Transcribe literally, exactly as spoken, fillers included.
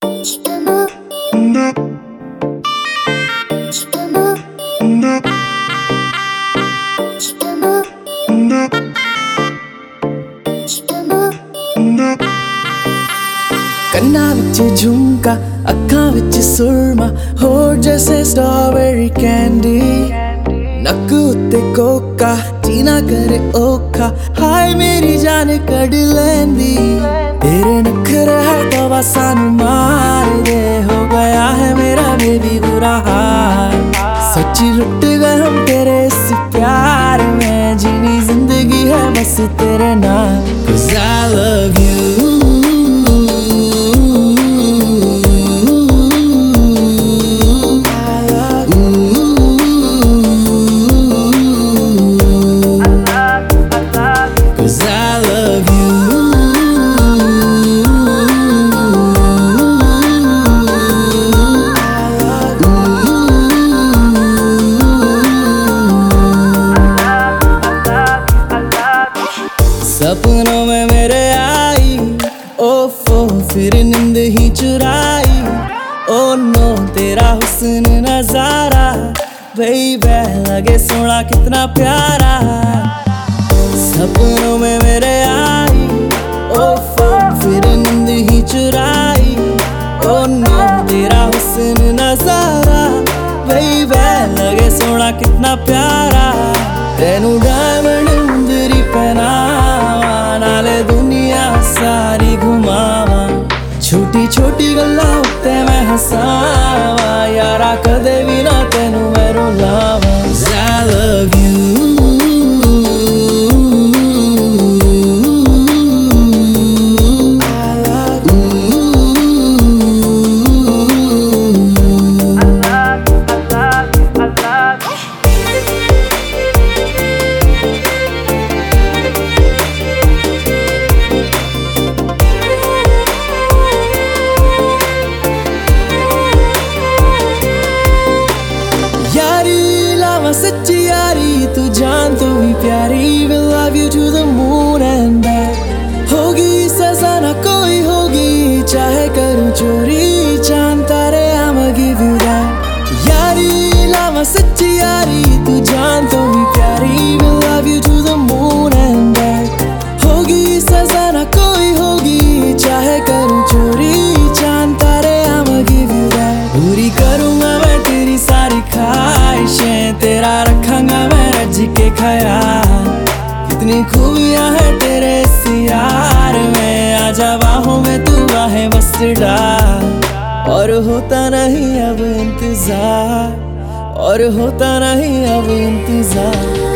ਕੰਨਾਂ ਵਿੱਚ ਝੁਮਕਾ, ਅੱਖਾਂ ਵਿੱਚ ਸੁਰਮਾ, ਹੋਠ ਜੈਸੇ ਸਟ੍ਰਾਬੇਰੀ ਕੈਂਡੀ, ਨੱਕ ਉੱਤੇ ਕੋਕਾ, ਜੀਣਾ ਕਰੇ ਔਖਾ, ਹਾਏ ਮੇਰੀ ਜਾਨ ਕੱਢ ਲੈਂਦੀ। तेरे नखरे है दवा सानू मार दे, हो गया है मेरा बेबी बुरा हाल। सच्ची लुट गए हम तेरे इस प्यार में, जीनी जिंदगी है बस तेरे नाम। 'Cause I love you, सपनों में मेरे आई, ओफो फिर नींद ही चुराई। ओ नो तेरा हुस्न नजारा, बेबी लगे सोना कितना प्यारा। सपनों में मेरे आई, ओफो फिर नींद ही चुराई। ओ नो तेरा हुस्न नजारा, बेबी लगे सोना कितना प्यारा। तेनू डायमंड मुंदरी पहनावा, नाले दुनिया सारी घुमावा, छोटी छोटी गल्लां उत्ते मैं हसावा, यारा कदे भी ना तेनू मैं रुलावा। 'Cause I love you, सच्ची यारी तू जान तू ही प्यारी। Will love you to the moon and back, होगी सजा ना कोई होगी, चाहे करूं चोरी चांद तारे I'ma give you that। यारी लावा सच्ची यारी तू जान तू ही प्यारी। Will love you to the moon and back, होगी सजा ना कोई होगी, चाहे करूं चोरी चांद तारे I'ma give you that। पूरी करूंगा मैं तेरी सारी ख्वाहिशें, तेरा रखूंगा मैं रज के ख्याल। कितनी खूबियां हैं तेरे इस यार में, आजा बाहों में तू बाहें बस डाल। और होता नहीं अब इंतजार, और होता नहीं अब इंतजार।